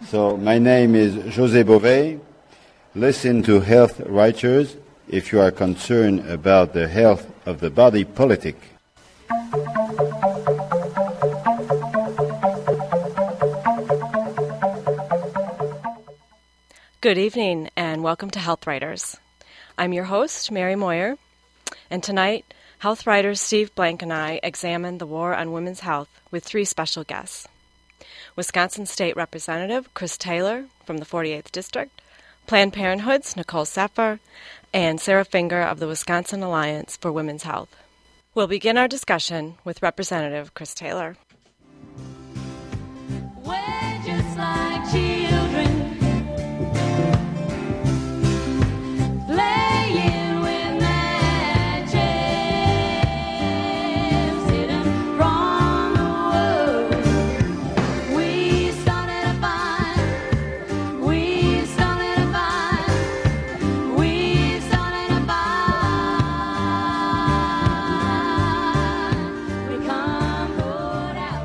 So my name is José Bové. Listen to Health Writers if you are concerned about the health of the body politic. Good evening and welcome to Health Writers. I'm your host, Mary Moyer, and tonight, Health Writers Steve Blank and I examine the war on women's health with three special guests. Wisconsin State Representative Chris Taylor from the 48th District, Planned Parenthood's Nicole Seffer, and Sarah Finger of the Wisconsin Alliance for Women's Health. We'll begin our discussion with Representative Chris Taylor. We're just like children, playing with matches, hidden from the world. We started a fire, we started a fire, we started a fire. We come put out.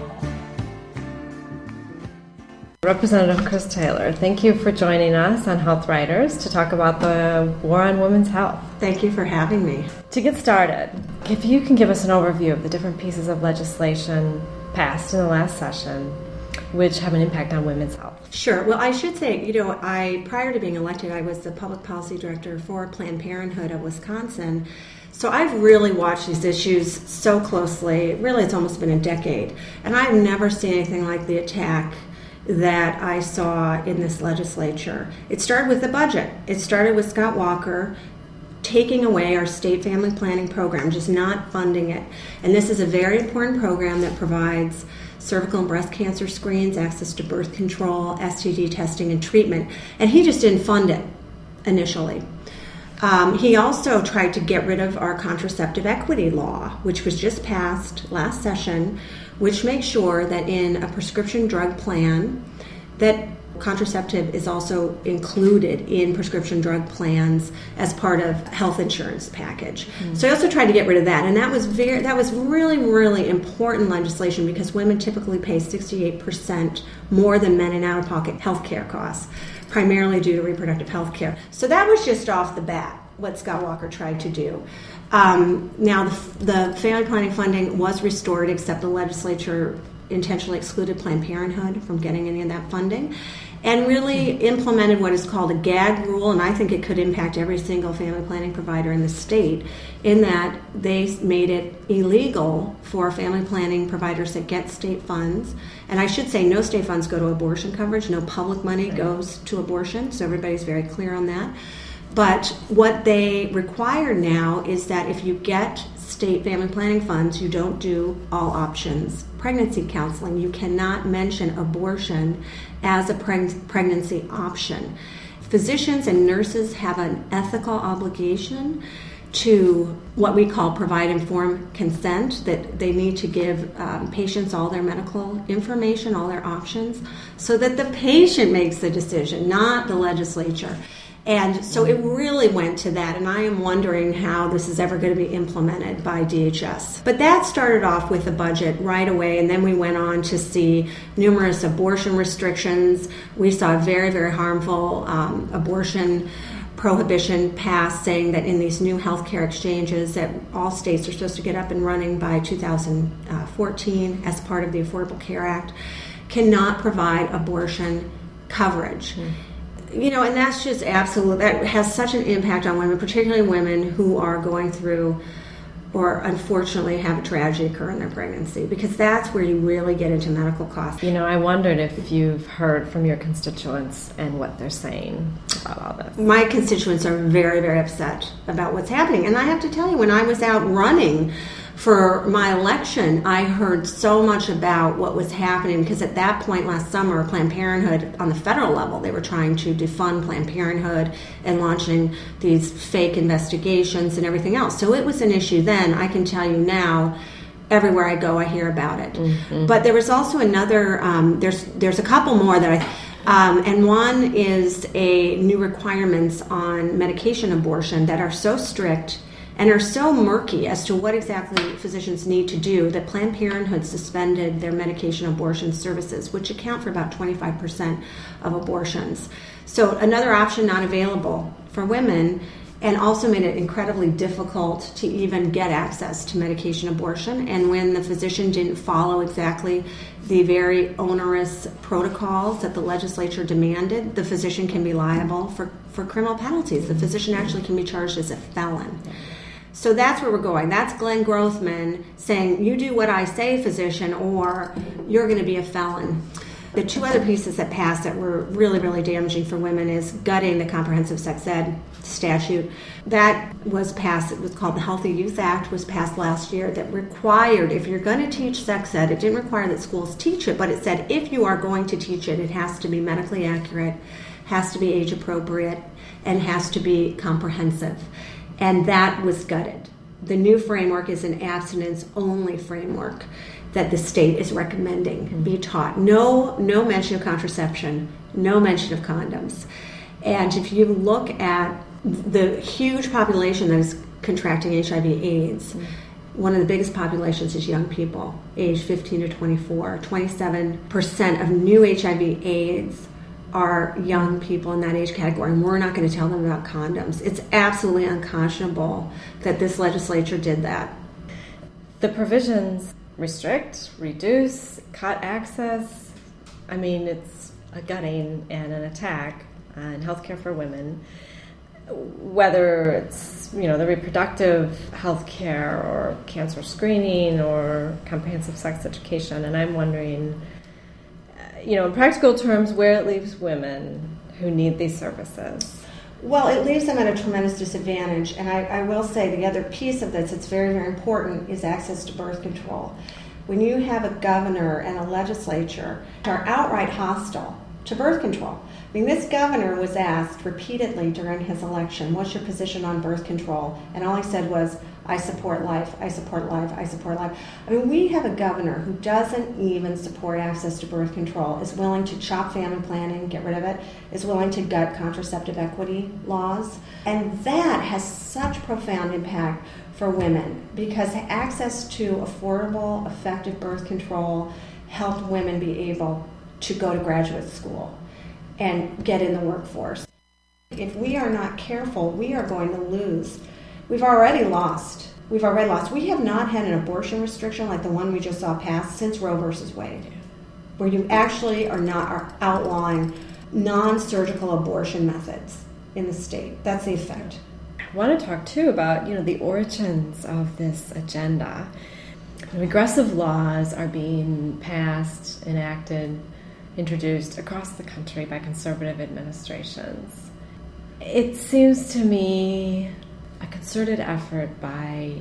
Representative Chris Taylor, thank you for joining us on Health Writers to talk about the war on women's health. Thank you for having me. To get started, if you can give us an overview of the different pieces of legislation passed in the last session which have an impact on women's health. Sure. Well, I should say, prior to being elected, I was the public policy director for Planned Parenthood of Wisconsin. So I've really watched these issues so closely. Really, it's almost been a decade. And I've never seen anything like the attack that I saw in this legislature. It started with the budget. It started with Scott Walker taking away our state family planning program, just not funding it. And this is a very important program that provides cervical and breast cancer screens, access to birth control, STD testing, and treatment. And he just didn't fund it initially. He also tried to get rid of our contraceptive equity law, which was just passed last session, which makes sure that in a prescription drug plan that contraceptive is also included in prescription drug plans as part of health insurance package. So he also tried to get rid of that, and that was really, really important legislation because women typically pay 68% more than men in out-of-pocket health care costs, primarily due to reproductive health care. So that was just off the bat what Scott Walker tried to do. Now, the family planning funding was restored, except the legislature intentionally excluded Planned Parenthood from getting any of that funding, and really implemented what is called a gag rule, and I think it could impact every single family planning provider in the state, in that they made it illegal for family planning providers that get state funds, and I should say no state funds go to abortion coverage, no public money goes to abortion, so everybody's very clear on that. But what they require now is that if you get state family planning funds, you don't do all options pregnancy counseling. You cannot mention abortion as a pregnancy option. Physicians and nurses have an ethical obligation to what we call provide informed consent, that they need to give patients all their medical information, all their options, so that the patient makes the decision, not the legislature. And so it really went to that, and I am wondering how this is ever going to be implemented by DHS. But that started off with the budget right away, and then we went on to see numerous abortion restrictions. We saw very, very harmful abortion prohibition passed, saying that in these new healthcare exchanges that all states are supposed to get up and running by 2014 as part of the Affordable Care Act, cannot provide abortion coverage. And that's just absolute. That has such an impact on women, particularly women who are going through or unfortunately have a tragedy occur in their pregnancy, because that's where you really get into medical costs. I wondered if you've heard from your constituents and what they're saying about all this. My constituents are very, very upset about what's happening. And I have to tell you, when I was out running for my election, I heard so much about what was happening, because at that point last summer, Planned Parenthood, on the federal level, they were trying to defund Planned Parenthood and launching these fake investigations and everything else. So it was an issue then. I can tell you now, everywhere I go, I hear about it. Mm-hmm. But there was also another, there's a couple more that and one is a new requirements on medication abortion that are so strict and are so murky as to what exactly physicians need to do that Planned Parenthood suspended their medication abortion services, which account for about 25% of abortions. So another option not available for women, and also made it incredibly difficult to even get access to medication abortion. And when the physician didn't follow exactly the very onerous protocols that the legislature demanded, the physician can be liable for criminal penalties. The physician actually can be charged as a felon. So that's where we're going. That's Glenn Grothman saying, you do what I say, physician, or you're going to be a felon. The two other pieces that passed that were really, really damaging for women is gutting the comprehensive sex ed statute. That was passed, it was called the Healthy Youth Act, was passed last year, that required, if you're going to teach sex ed, it didn't require that schools teach it, but it said if you are going to teach it, it has to be medically accurate, has to be age appropriate, and has to be comprehensive. And that was gutted. The new framework is an abstinence-only framework that the state is recommending be taught. No mention of contraception, no mention of condoms. And if you look at the huge population that is contracting HIV/AIDS, one of the biggest populations is young people, age 15 to 24. 27% of new HIV/AIDS are young people in that age category, and we're not going to tell them about condoms. It's absolutely unconscionable that this legislature did that. The provisions restrict, reduce, cut access. I mean, it's a gutting and an attack on healthcare for women, whether it's, the reproductive health care or cancer screening or comprehensive sex education. And I'm wondering, in practical terms, where it leaves women who need these services. Well, it leaves them at a tremendous disadvantage. And I will say the other piece of this that's very, very important is access to birth control. When you have a governor and a legislature that are outright hostile to birth control. I mean, this governor was asked repeatedly during his election, what's your position on birth control? And all he said was, I support life, I support life, I support life. I mean, we have a governor who doesn't even support access to birth control, is willing to chop family planning, get rid of it, is willing to gut contraceptive equity laws. And that has such profound impact for women because access to affordable, effective birth control helped women be able to go to graduate school and get in the workforce. If we are not careful, we are going to lose. We've already lost. We have not had an abortion restriction like the one we just saw passed since Roe versus Wade, where you actually are outlawing non-surgical abortion methods in the state. That's the effect. I want to talk too about, the origins of this agenda. Regressive laws are being passed, enacted, introduced across the country by conservative administrations. It seems to me a concerted effort by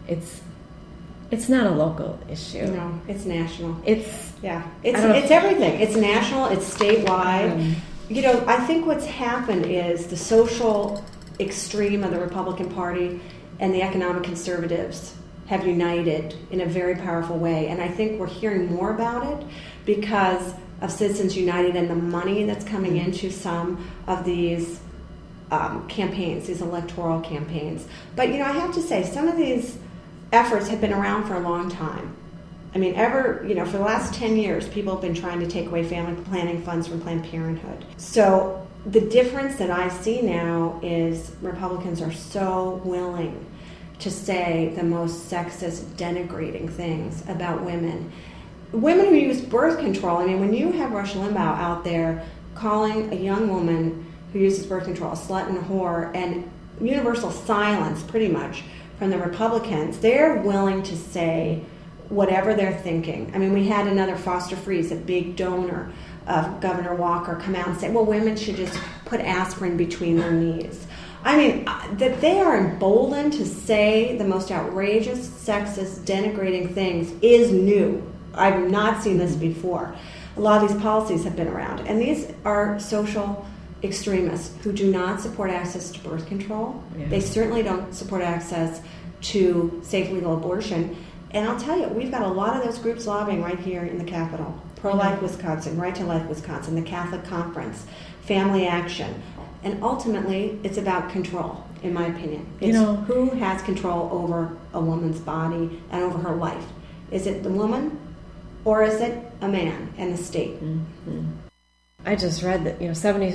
it's not a local issue. No, it's national. It's everything. It's national, it's statewide. I think what's happened is the social extreme of the Republican Party and the economic conservatives have united in a very powerful way. And I think we're hearing more about it because of Citizens United and the money that's coming into some of these campaigns, these electoral campaigns. But, I have to say, some of these efforts have been around for a long time. I mean, for the last 10 years, people have been trying to take away family planning funds from Planned Parenthood. So the difference that I see now is Republicans are so willing to say the most sexist, denigrating things about women. Women who use birth control, I mean, when you have Rush Limbaugh out there calling a young woman who uses birth control a slut and a whore, and universal silence, pretty much, from the Republicans, they're willing to say whatever they're thinking. I mean, we had another Foster Freeze, a big donor of Governor Walker, come out and say, well, women should just put aspirin between their knees. I mean, that they are emboldened to say the most outrageous, sexist, denigrating things is new. I've not seen this before. A lot of these policies have been around. And these are social extremists who do not support access to birth control. Yeah. They certainly don't support access to safe, legal abortion. And I'll tell you, we've got a lot of those groups lobbying right here in the Capitol. Pro-Life Wisconsin, Right to Life Wisconsin, the Catholic Conference, Family Action. And ultimately, it's about control. in my opinion. You It's know- who has control over a woman's body and over her life. Is it the woman or is it a man and the state? I just read that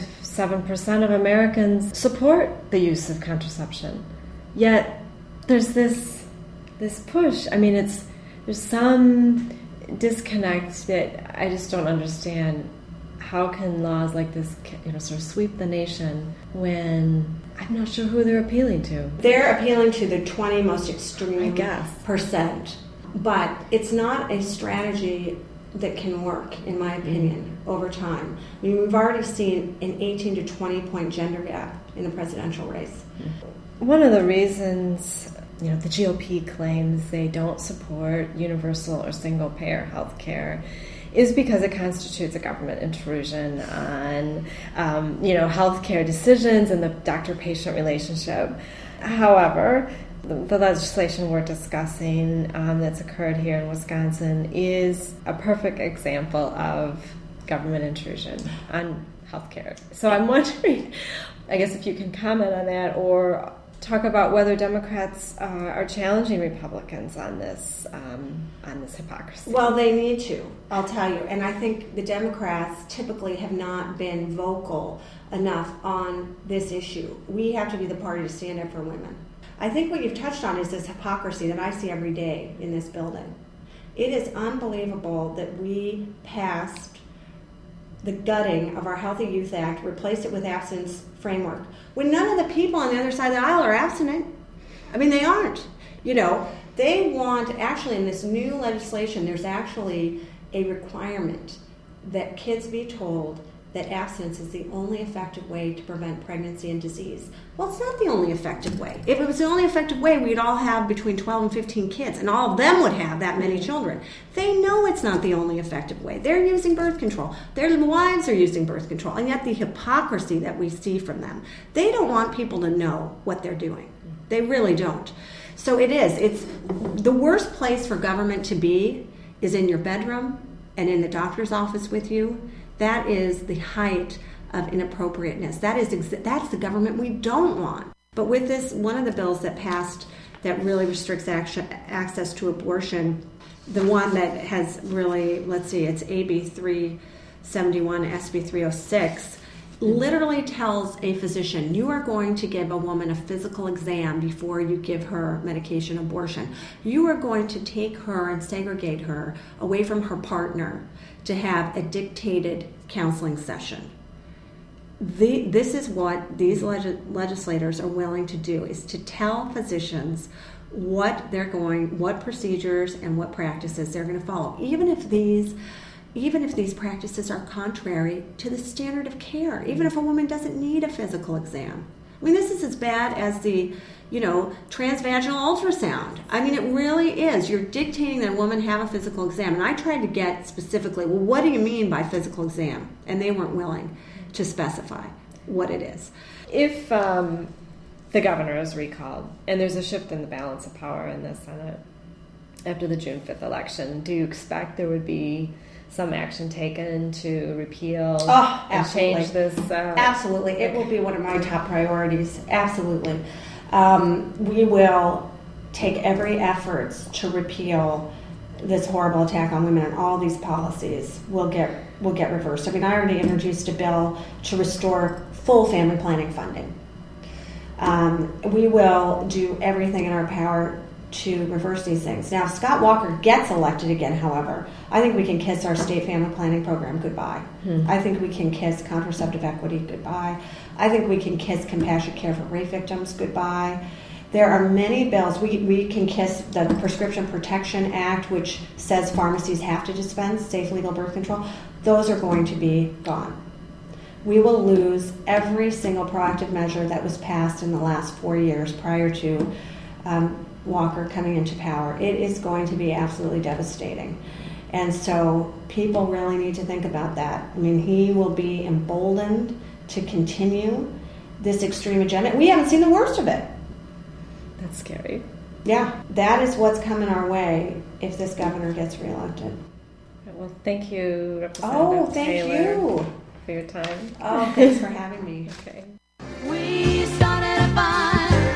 77% of Americans support the use of contraception, yet there's this push. I mean, there's some disconnect that I just don't understand. How can laws like this, sort of sweep the nation when I'm not sure who they're appealing to? They're appealing to the 20 most extreme I guess. percent. But it's not a strategy that can work, in my opinion, over time. I mean, we've already seen an 18 to 20 point gender gap in the presidential race. One of the reasons, the GOP claims they don't support universal or single-payer health care is because it constitutes a government intrusion on, healthcare decisions and the doctor-patient relationship. However, the legislation we're discussing that's occurred here in Wisconsin is a perfect example of government intrusion on healthcare. So I'm wondering, I guess, if you can comment on that or talk about whether Democrats are challenging Republicans on this hypocrisy. Well, they need to, I'll tell you. And I think the Democrats typically have not been vocal enough on this issue. We have to be the party to stand up for women. I think what you've touched on is this hypocrisy that I see every day in this building. It is unbelievable that we passed the gutting of our Healthy Youth Act, replaced it with abstinence framework, when none of the people on the other side of the aisle are abstinent. I mean, they aren't. They want, actually, in this new legislation, there's actually a requirement that kids be told that abstinence is the only effective way to prevent pregnancy and disease. Well, it's not the only effective way. If it was the only effective way, we'd all have between 12 and 15 kids, and all of them would have that many children. They know it's not the only effective way. They're using birth control. Their wives are using birth control, and yet the hypocrisy that we see from them. They don't want people to know what they're doing. They really don't. So it's the worst place for government to be is in your bedroom and in the doctor's office with you. That is the height of inappropriateness. That's the government we don't want. But with this, one of the bills that passed that really restricts access to abortion, the one that has really, it's AB 371, SB 306, literally tells a physician, you are going to give a woman a physical exam before you give her medication abortion. You are going to take her and segregate her away from her partner to have a dictated counseling session. This is what these legislators are willing to do, is to tell physicians what procedures and what practices they're going to follow, even if these practices are contrary to the standard of care, even if a woman doesn't need a physical exam. I mean, this is as bad as the, transvaginal ultrasound. I mean, it really is. You're dictating that a woman have a physical exam. And I tried to get specifically, well, what do you mean by physical exam? And they weren't willing to specify what it is. If the governor is recalled and there's a shift in the balance of power in the Senate after the June 5th election, do you expect there would be some action taken to repeal and change this? Absolutely. It will be one of my top priorities. Absolutely. We will take every effort to repeal this horrible attack on women, and all these policies will get reversed. I mean, I already introduced a bill to restore full family planning funding. We will do everything in our power to reverse these things. Now, if Scott Walker gets elected again, however, I think we can kiss our state family planning program goodbye. I think we can kiss contraceptive equity goodbye. I think we can kiss compassionate care for rape victims goodbye. There are many bills. We can kiss the Prescription Protection Act, which says pharmacies have to dispense safe, legal birth control. Those are going to be gone. We will lose every single proactive measure that was passed in the last 4 years prior to Walker coming into power. It is going to be absolutely devastating. And so people really need to think about that. I mean, he will be emboldened to continue this extreme agenda. We haven't seen the worst of it. That's scary. Yeah, that is what's coming our way if this governor gets reelected. Well, thank you, Representative Thank Taylor, you for your time. Thanks for having me. Okay. We started a fire.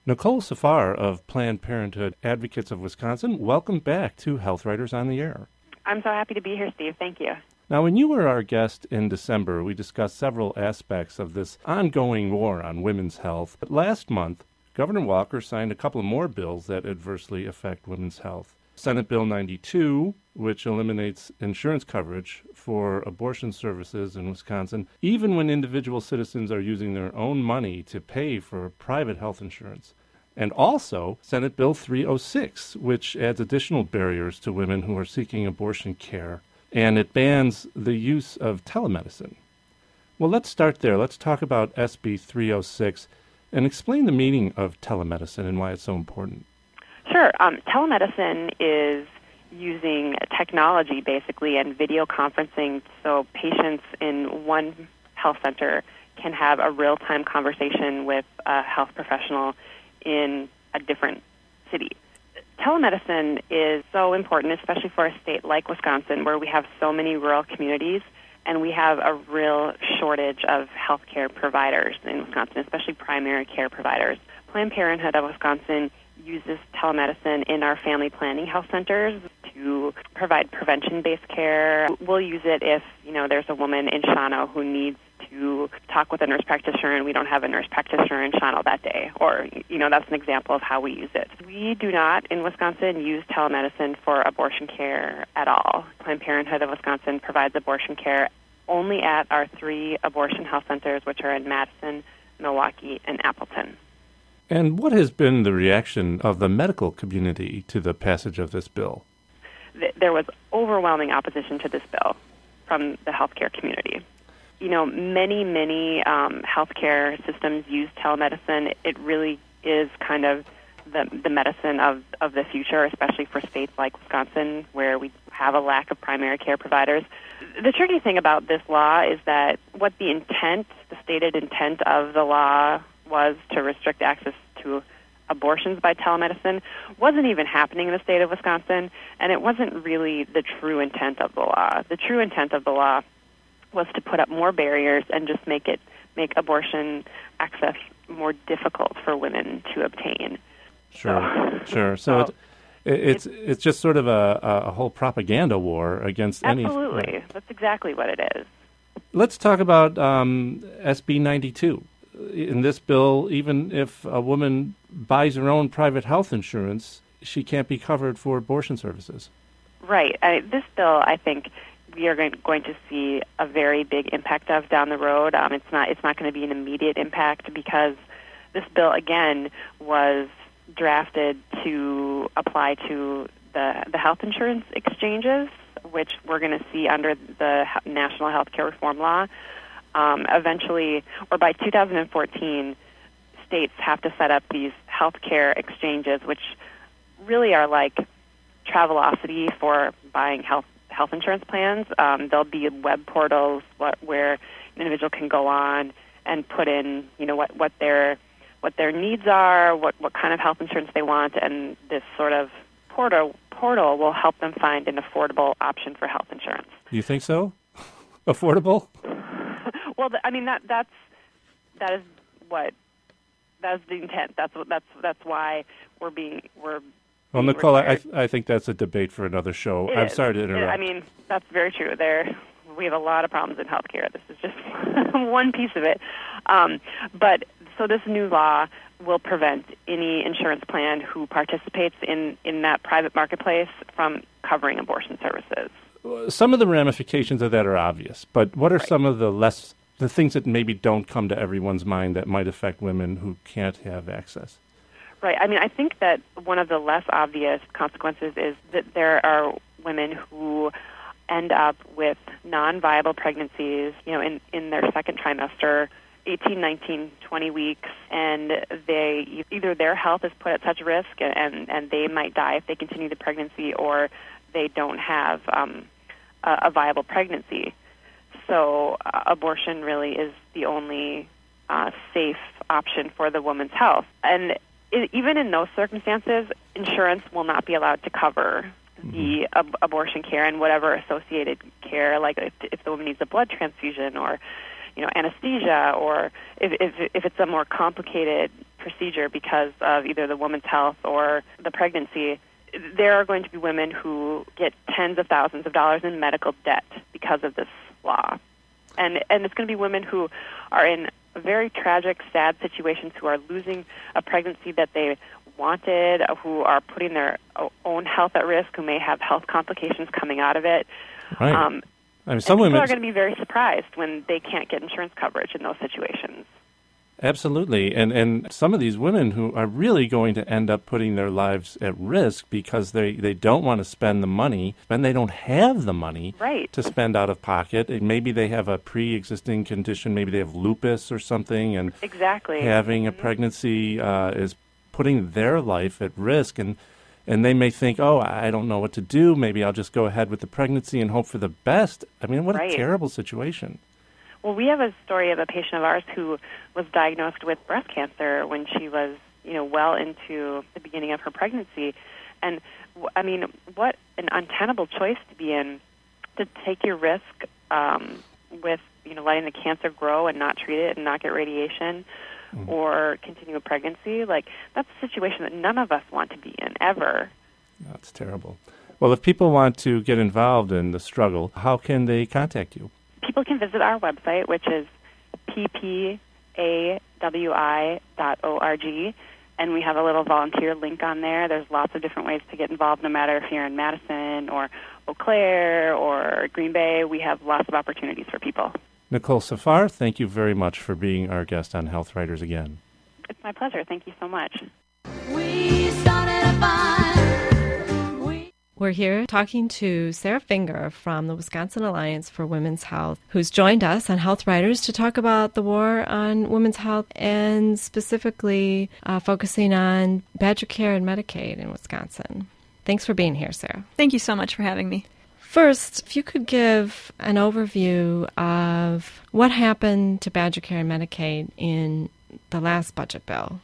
Nicole Safar of Planned Parenthood Advocates of Wisconsin, welcome back to Health Writers on the Air. I'm so happy to be here, Steve. Thank you. Now, when you were our guest in December, we discussed several aspects of this ongoing war on women's health. But last month, Governor Walker signed a couple of more bills that adversely affect women's health. Senate Bill 92, which eliminates insurance coverage for abortion services in Wisconsin, even when individual citizens are using their own money to pay for private health insurance. And also Senate Bill 306, which adds additional barriers to women who are seeking abortion care, and it bans the use of telemedicine. Well, let's start there. Let's talk about SB 306 and explain the meaning of telemedicine and why it's so important. Sure. Telemedicine is using technology, basically, and video conferencing so patients in one health center can have a real-time conversation with a health professional in a different city. Telemedicine is so important, especially for a state like Wisconsin, where we have so many rural communities, and we have a real shortage of healthcare providers in Wisconsin, especially primary care providers. Planned Parenthood of Wisconsin uses telemedicine in our family planning health centers to provide prevention-based care. We'll use it if, there's a woman in Shawano who needs to talk with a nurse practitioner and we don't have a nurse practitioner in Shawano that day. Or, that's an example of how we use it. We do not, in Wisconsin, use telemedicine for abortion care at all. Planned Parenthood of Wisconsin provides abortion care only at our 3 abortion health centers, which are in Madison, Milwaukee, and Appleton. And what has been the reaction of the medical community to the passage of this bill? There was overwhelming opposition to this bill from the healthcare community. Many healthcare systems use telemedicine. It really is kind of the medicine of the future, especially for states like Wisconsin, where we have a lack of primary care providers. The tricky thing about this law is that what the stated intent of the law was to restrict access to abortions by telemedicine wasn't even happening in the state of Wisconsin, and it wasn't really the true intent of the law. The true intent of the law was to put up more barriers and just make abortion access more difficult for women to obtain. Sure. So it's just sort of a whole propaganda war against any... Absolutely. That's exactly what it is. Let's talk about SB 92. In this bill, even if a woman buys her own private health insurance, she can't be covered for abortion services. Right. This bill, I think, we are going to see a very big impact of down the road. It's not going to be an immediate impact because this bill, again, was drafted to apply to the health insurance exchanges, which we're going to see under the National Healthcare Reform Law. Eventually, or by 2014, states have to set up these healthcare exchanges, which really are like Travelocity for buying health insurance plans. There'll be web portals where an individual can go on and put in, what their needs are, what kind of health insurance they want, and this sort of portal will help them find an affordable option for health insurance. You think so? Affordable? Well, that is the intent. That's why we're Well, Nicole, I think that's a debate for another show. I'm sorry to interrupt. That's very true. We have a lot of problems in healthcare. This is just one piece of it. So this new law will prevent any insurance plan who participates in that private marketplace from covering abortion services. Some of the ramifications of that are obvious, but what are some of the things that maybe don't come to everyone's mind that might affect women who can't have access? Right. I think that one of the less obvious consequences is that there are women who end up with non-viable pregnancies, in their second trimester, 18, 19, 20 weeks, and either their health is put at such risk and they might die if they continue the pregnancy, or they don't have a viable pregnancy. So abortion really is the only safe option for the woman's health. And even in those circumstances, insurance will not be allowed to cover the abortion care and whatever associated care, like if the woman needs a blood transfusion or anesthesia, or if it's a more complicated procedure because of either the woman's health or the pregnancy, there are going to be women who get tens of thousands of dollars in medical debt because of this law. And it's going to be women who are in very tragic, sad situations, who are losing a pregnancy that they wanted, who are putting their own health at risk, who may have health complications coming out of it. Right. I mean, some people women are going to be very surprised when they can't get insurance coverage in those situations. Absolutely. And some of these women who are really going to end up putting their lives at risk because they don't want to spend the money, and they don't have the money Right. to spend out of pocket. And maybe they have a pre-existing condition. Maybe they have lupus or something. And Exactly. having a pregnancy is putting their life at risk. And they may think, oh, I don't know what to do. Maybe I'll just go ahead with the pregnancy and hope for the best. I mean, what Right. a terrible situation. Well, we have a story of a patient of ours who was diagnosed with breast cancer when she was, well into the beginning of her pregnancy. And, I mean, what an untenable choice to be in, to take your risk with, letting the cancer grow and not treat it and not get radiation or continue a pregnancy. Like, that's a situation that none of us want to be in, ever. That's terrible. Well, if people want to get involved in the struggle, how can they contact you? People can visit our website, which is ppawi.org, and we have a little volunteer link on there. There's lots of different ways to get involved, no matter if you're in Madison or Eau Claire or Green Bay. We have lots of opportunities for people. Nicole Safar, thank you very much for being our guest on Health Writers again. It's my pleasure. Thank you so much. We started a fire. We're here talking to Sarah Finger from the Wisconsin Alliance for Women's Health, who's joined us on Health Writers to talk about the war on women's health and specifically focusing on Badger Care and Medicaid in Wisconsin. Thanks for being here, Sarah. Thank you so much for having me. First, if you could give an overview of what happened to Badger Care and Medicaid in the last budget bill.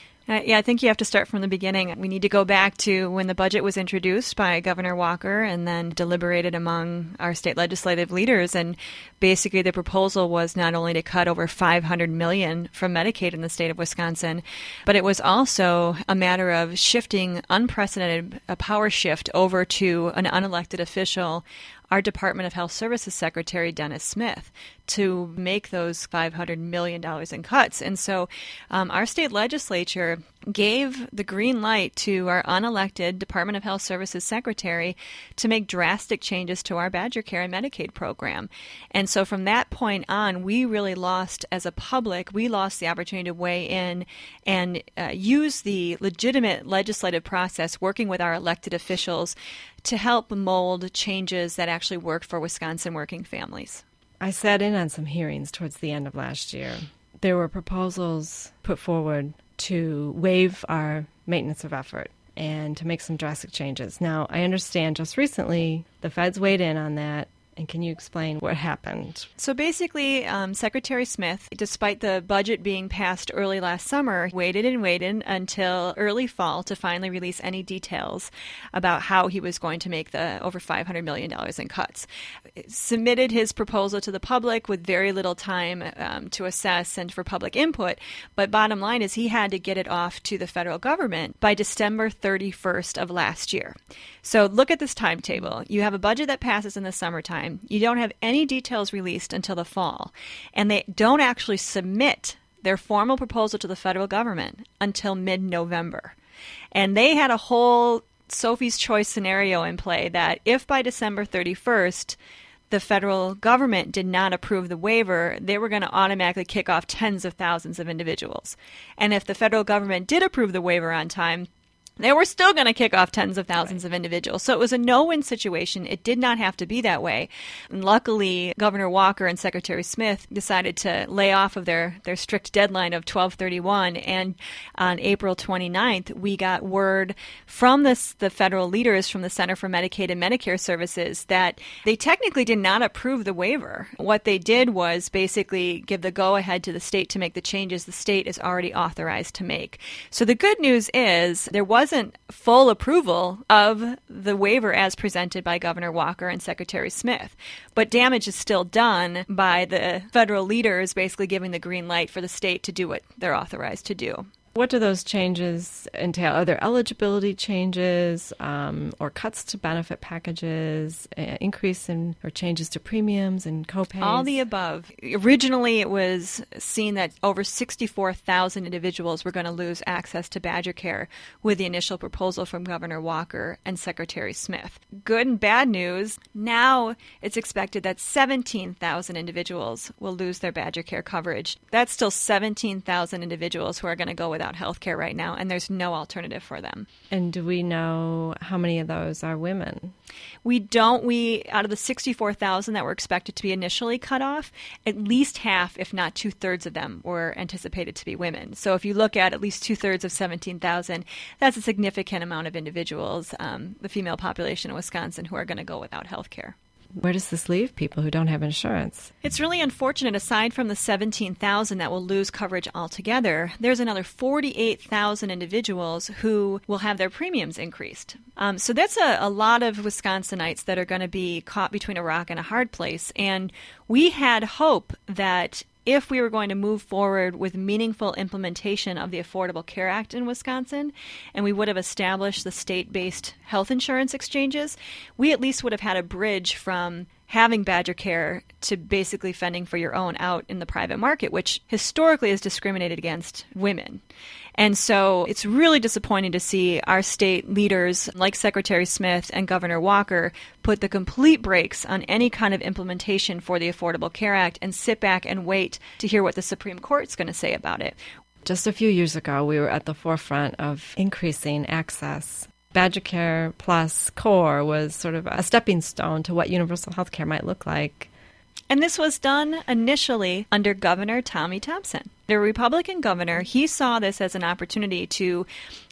I think you have to start from the beginning. We need to go back to when the budget was introduced by Governor Walker and then deliberated among our state legislative leaders. And basically the proposal was not only to cut over $500 million from Medicaid in the state of Wisconsin, but it was also a matter of shifting unprecedented power shift over to an unelected official, our Department of Health Services Secretary, Dennis Smith, to make those $500 million in cuts. And so our state legislature gave the green light to our unelected Department of Health Services Secretary to make drastic changes to our Badger Care and Medicaid program. And so from that point on, we really lost, as a public, we lost the opportunity to weigh in and use the legitimate legislative process, working with our elected officials to help mold changes that actually work for Wisconsin working families. I sat in on some hearings towards the end of last year. There were proposals put forward to waive our maintenance of effort and to make some drastic changes. Now, I understand just recently the feds weighed in on that. And can you explain what happened? So basically, Secretary Smith, despite the budget being passed early last summer, waited until early fall to finally release any details about how he was going to make the over $500 million in cuts. Submitted his proposal to the public with very little time to assess and for public input. But bottom line is he had to get it off to the federal government by December 31st of last year. So look at this timetable. You have a budget that passes in the summertime. You don't have any details released until the fall. And they don't actually submit their formal proposal to the federal government until mid-November. And they had a whole Sophie's Choice scenario in play that if by December 31st the federal government did not approve the waiver, they were going to automatically kick off tens of thousands of individuals. And if the federal government did approve the waiver on time, they were still going to kick off tens of thousands of individuals. So it was a no-win situation. It did not have to be that way. And luckily, Governor Walker and Secretary Smith decided to lay off of their strict deadline of 12/31. And on April 29th, we got word from the federal leaders from the Center for Medicaid and Medicare Services that they technically did not approve the waiver. What they did was basically give the go-ahead to the state to make the changes the state is already authorized to make. So the good news is there wasn't full approval of the waiver as presented by Governor Walker and Secretary Smith. But damage is still done by the federal leaders basically giving the green light for the state to do what they're authorized to do. What do those changes entail? Are there eligibility changes or cuts to benefit packages, increase in or changes to premiums and copays? All the above. Originally, it was seen that over 64,000 individuals were going to lose access to Badger Care with the initial proposal from Governor Walker and Secretary Smith. Good and bad news, now it's expected that 17,000 individuals will lose their Badger Care coverage. That's still 17,000 individuals who are going to go without health care right now, and there's no alternative for them. And do we know how many of those are women? We don't. Out of the 64,000 that were expected to be initially cut off, at least half, if not 2/3 of them, were anticipated to be women. So if you look at least 2/3 of 17,000, that's a significant amount of individuals, the female population in Wisconsin, who are going to go without health care. Where does this leave people who don't have insurance? It's really unfortunate. Aside from the 17,000 that will lose coverage altogether, there's another 48,000 individuals who will have their premiums increased. So that's a lot of Wisconsinites that are going to be caught between a rock and a hard place. And we had hope that if we were going to move forward with meaningful implementation of the Affordable Care Act in Wisconsin, and we would have established the state-based health insurance exchanges, we at least would have had a bridge from having Badger Care to basically fending for your own out in the private market, which historically has discriminated against women. And so it's really disappointing to see our state leaders like Secretary Smith and Governor Walker put the complete brakes on any kind of implementation for the Affordable Care Act and sit back and wait to hear what the Supreme Court's going to say about it. Just a few years ago, we were at the forefront of increasing access. Badger Care Plus Core was sort of a stepping stone to what universal health care might look like. And this was done initially under Governor Tommy Thompson. The Republican governor, he saw this as an opportunity to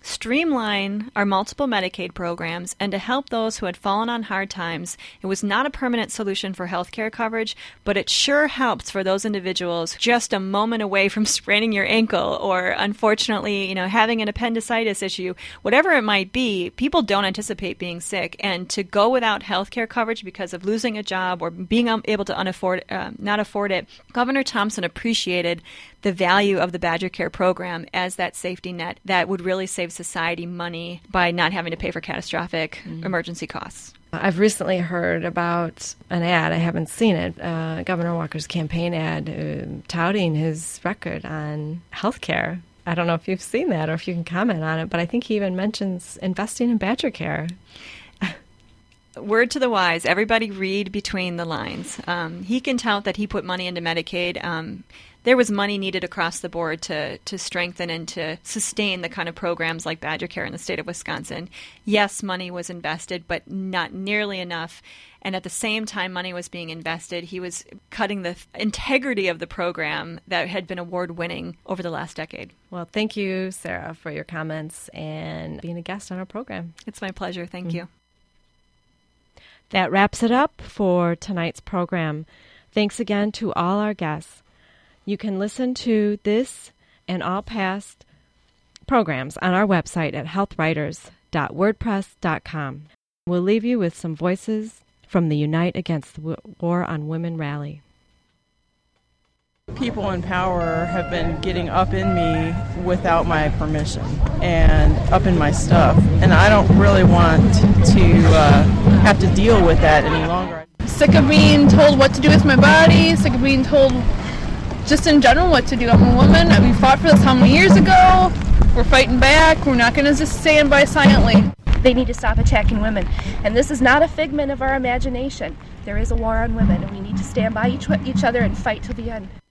streamline our multiple Medicaid programs and to help those who had fallen on hard times. It was not a permanent solution for health care coverage, but it sure helps for those individuals just a moment away from spraining your ankle or, unfortunately, having an appendicitis issue. Whatever it might be, people don't anticipate being sick, and to go without health care coverage because of losing a job or being able to not afford it, Governor Thompson appreciated the value of the Badger Care program as that safety net that would really save society money by not having to pay for catastrophic emergency costs. I've recently heard about an ad, I haven't seen it, Governor Walker's campaign ad touting his record on health care. I don't know if you've seen that or if you can comment on it, but I think he even mentions investing in Badger Care. Word to the wise, everybody read between the lines. He can tout that he put money into Medicaid. There was money needed across the board to strengthen and to sustain the kind of programs like Badger Care in the state of Wisconsin. Yes, money was invested, but not nearly enough. And at the same time money was being invested, he was cutting the integrity of the program that had been award-winning over the last decade. Well, thank you, Sarah, for your comments and being a guest on our program. It's my pleasure. Thank you. That wraps it up for tonight's program. Thanks again to all our guests. You can listen to this and all past programs on our website at healthwriters.wordpress.com. We'll leave you with some voices from the Unite Against the War on Women rally. People in power have been getting up in me without my permission and up in my stuff. And I don't really want to have to deal with that any longer. Sick of being told what to do with my body, sick of being told just in general what to do. I'm a woman. We fought for this how many years ago? We're fighting back. We're not going to just stand by silently. They need to stop attacking women. And this is not a figment of our imagination. There is a war on women, and we need to stand by each other and fight till the end.